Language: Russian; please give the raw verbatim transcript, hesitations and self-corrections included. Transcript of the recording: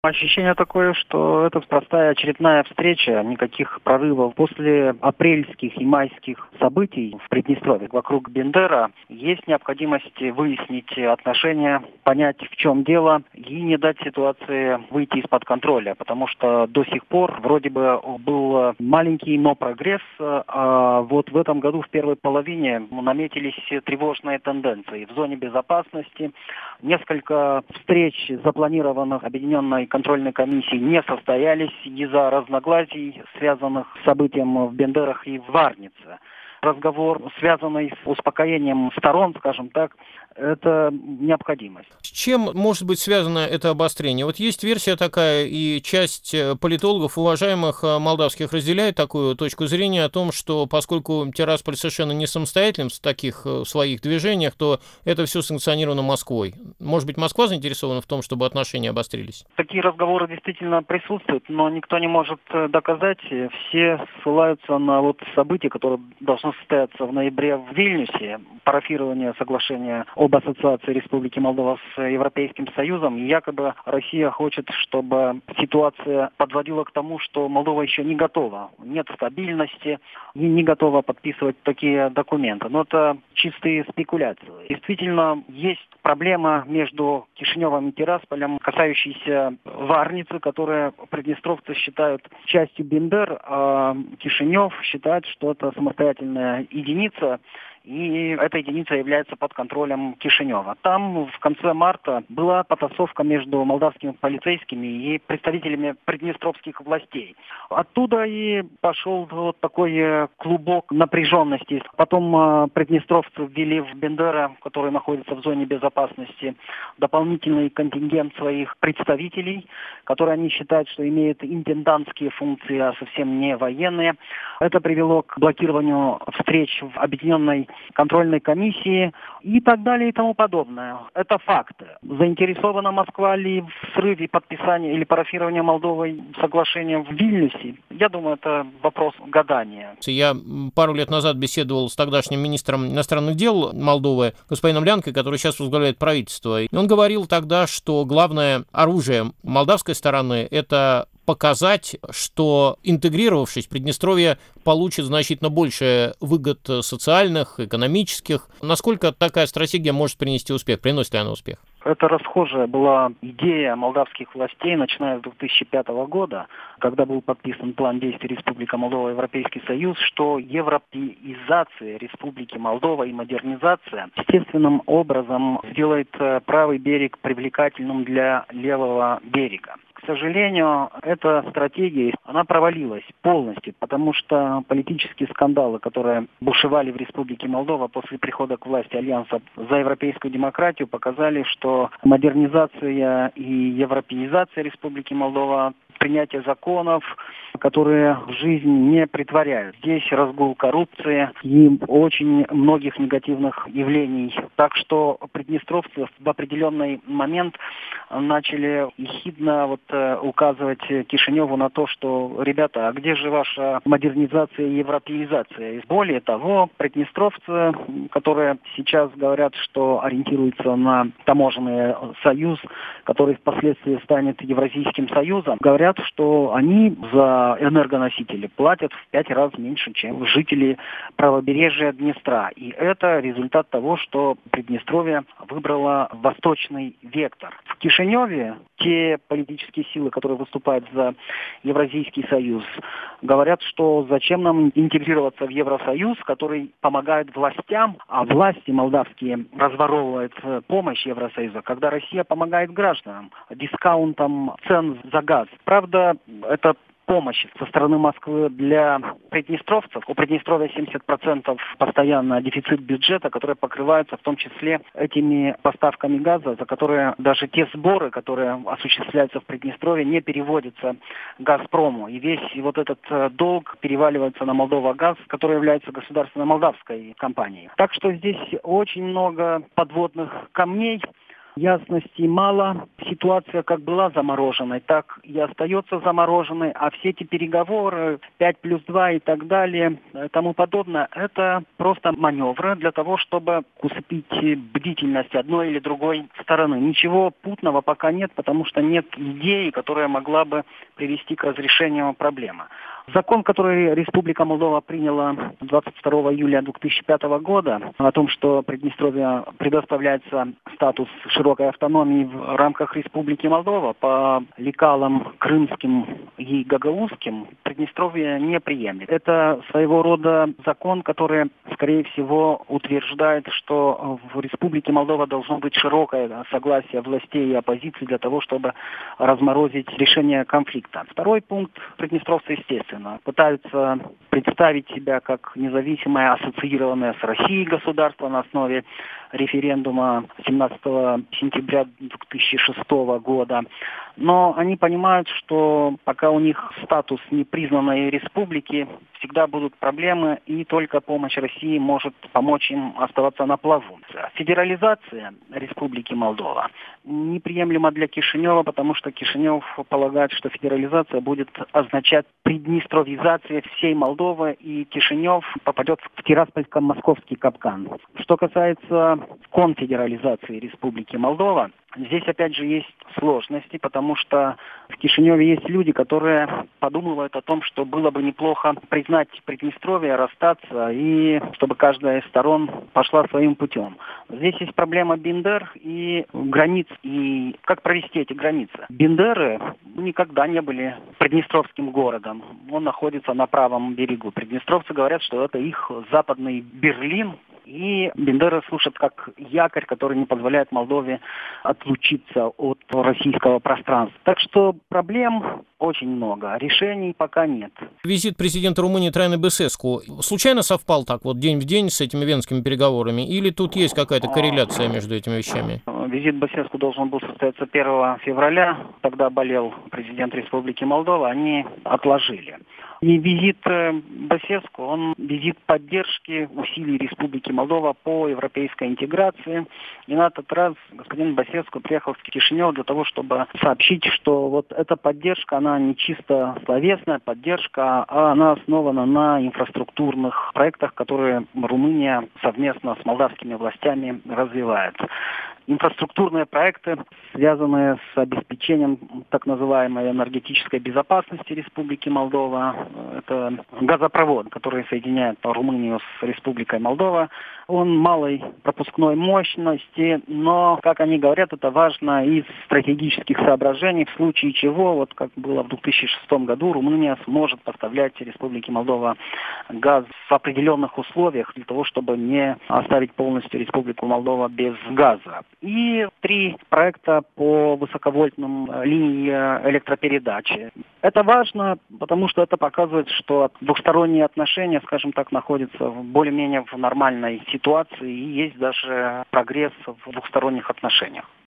Ощущение такое, что это простая очередная встреча, никаких прорывов. После апрельских и майских событий в Приднестровье вокруг Бендера есть необходимость выяснить отношения, понять, в чем дело, и не дать ситуации выйти из-под контроля, потому что до сих пор вроде бы был маленький, но прогресс, а вот в этом году в первой половине наметились тревожные тенденции. В зоне безопасности несколько встреч, запланированных Объединенной контрольной комиссии, не состоялись из-за разногласий, связанных с событием в Бендерах и в Варнице. Разговор, связанный с успокоением сторон, скажем так, это необходимость. С чем может быть связано это обострение? Вот есть версия такая, и часть политологов, уважаемых молдавских, разделяет такую точку зрения о том, что поскольку Тирасполь совершенно не самостоятелен в таких своих движениях, то это все санкционировано Москвой. Может быть, Москва заинтересована в том, чтобы отношения обострились? Такие разговоры действительно присутствуют, но никто не может доказать. Все ссылаются на вот события, которые должны состояться в ноябре в Вильнюсе, парафирование соглашения об ассоциации Республики Молдова с Европейским Союзом. И якобы Россия хочет, чтобы ситуация подводила к тому, что Молдова еще не готова. Нет стабильности и не готова подписывать такие документы. Но это чистые спекуляции. Действительно, есть проблема между Кишиневым и Тирасполем, касающаяся Варницы, которая приднестровцы считают частью Бендер, а Кишинев считает, что это самостоятельная единица, и эта единица является под контролем Кишинева. Там в конце марта была потасовка между молдавскими полицейскими и представителями приднестровских властей. Оттуда и пошел вот такой клубок напряженности. Потом приднестровцы ввели в Бендера, который находится в зоне безопасности, дополнительный контингент своих представителей, которые они считают, что имеют интендантские функции, а совсем не военные. Это привело к блокированию встреч в Объединенной контрольной комиссии и так далее и тому подобное. Это факты. Заинтересована Москва ли в срыве подписания или парафирования Молдовой соглашения в Вильнюсе? Я думаю, это вопрос гадания. Я пару лет назад беседовал с тогдашним министром иностранных дел Молдовы, господином Лянкой, который сейчас возглавляет правительство. И он говорил тогда, что главное оружие молдавской стороны – это показать, что, интегрировавшись, Приднестровье получит значительно больше выгод социальных, экономических. Насколько такая стратегия может принести успех? Приносит ли она успех? Это расхожая была идея молдавских властей, начиная с две тысячи пятого года, когда был подписан план действий Республика Молдова и Европейский Союз, что европеизация Республики Молдова и модернизация естественным образом сделает правый берег привлекательным для левого берега. К сожалению, эта стратегия, она провалилась полностью, потому что политические скандалы, которые бушевали в Республике Молдова после прихода к власти Альянса за европейскую демократию, показали, что модернизация и европеизация Республики Молдова, принятие законов, которые в жизнь не претворяют. Здесь разгул коррупции и очень многих негативных явлений. Так что приднестровцы в определенный момент начали ехидно вот, указывать Кишиневу на то, что, ребята, а где же ваша модернизация и европеизация? Более того, приднестровцы, которые сейчас говорят, что ориентируются на таможенный союз, который впоследствии станет Евразийским союзом, говорят, что они за энергоносители платят в пять раз меньше, чем жители правобережья Днестра. И это результат того, что Приднестровье выбрало восточный вектор. В Кишиневе те политические силы, которые выступают за Евразийский союз, говорят, что зачем нам интегрироваться в Евросоюз, который помогает властям, а власти молдавские разворовывают помощь Евросоюза, когда Россия помогает гражданам дискаунтом цен за газ. Правда, это помощи со стороны Москвы для приднестровцев. У Приднестровья семьдесят процентов постоянно дефицит бюджета, который покрывается в том числе этими поставками газа, за которые даже те сборы, которые осуществляются в Приднестровье, не переводятся Газпрому. И весь вот этот долг переваливается на Молдова-Газ, который является государственно молдавской компанией. Так что здесь очень много подводных камней. Ясности мало. Ситуация как была замороженной, так и остается замороженной. А все эти переговоры, пять плюс два и так далее, и тому подобное, это просто маневры для того, чтобы усыпить бдительность одной или другой стороны. Ничего путного пока нет, потому что нет идеи, которая могла бы привести к разрешению проблемы. Закон, который Республика Молдова приняла двадцать второго июля две тысячи пятого года о том, что Приднестровье предоставляется статус широкой автономии в рамках Республики Молдова по лекалам крымским и гагаузским, Приднестровье не приемлет. Это своего рода закон, который, скорее всего, утверждает, что в Республике Молдова должно быть широкое согласие властей и оппозиции для того, чтобы разморозить решение конфликта. Второй пункт: приднестровцы, естественно, пытаются представить себя как независимое, ассоциированное с Россией государство на основе референдума семнадцатого сентября две тысячи шестого года. Но они понимают, что пока у них статус непризнанной республики, всегда будут проблемы, и только помощь России может помочь им оставаться на плаву. Федерализация Республики Молдова неприемлема для Кишинева, потому что Кишинев полагает, что федерализация будет означать приднестровизация всей Молдовы, и Кишинев попадет в тираспольско-московский капкан. Что касается конфедерализации Республики Молдова, здесь опять же есть сложности, потому что в Кишиневе есть люди, которые подумывают о том, что было бы неплохо признать Приднестровье, расстаться, и чтобы каждая из сторон пошла своим путем. Здесь есть проблема Бендер и границ, и как провести эти границы. Бендеры никогда не были приднестровским городом, он находится на правом берегу. Приднестровцы говорят, что это их западный Берлин, и Бендеры служат как якорь, который не позволяет Молдове отлучиться от российского пространства. Так что проблем очень много, решений пока нет. Визит президента Румынии Трaian Băsescu случайно совпал так вот день в день с этими венскими переговорами? Или тут есть какая-то корреляция между этими вещами? Визит Băsescu должен был состояться первого февраля. Тогда болел президент Республики Молдова. Они отложили. И визит Băsescu, он визит поддержки усилий Республики Молдова по европейской интеграции. И на этот раз господин Băsescu приехал в Кишинев для того, чтобы сообщить, что вот эта поддержка, она не чисто словесная поддержка, а она основана на инфраструктурных проектах, которые Румыния совместно с молдавскими властями развивает. Инфраструктурные проекты, связанные с обеспечением так называемой энергетической безопасности Республики Молдова. Это газопровод, который соединяет Румынию с Республикой Молдова. Он малой пропускной мощности, но, как они говорят, это важно из стратегических соображений, в случае чего, вот как было в две тысячи шестом году, Румыния сможет поставлять Республике Молдова газ в определенных условиях для того, чтобы не оставить полностью Республику Молдова без газа. И три проекта по высоковольтным линиям электропередачи. Это важно, потому что это показывает, что двухсторонние отношения, скажем так, находятся более-менее в нормальной ситуации, и есть даже прогресс в двухсторонних отношениях.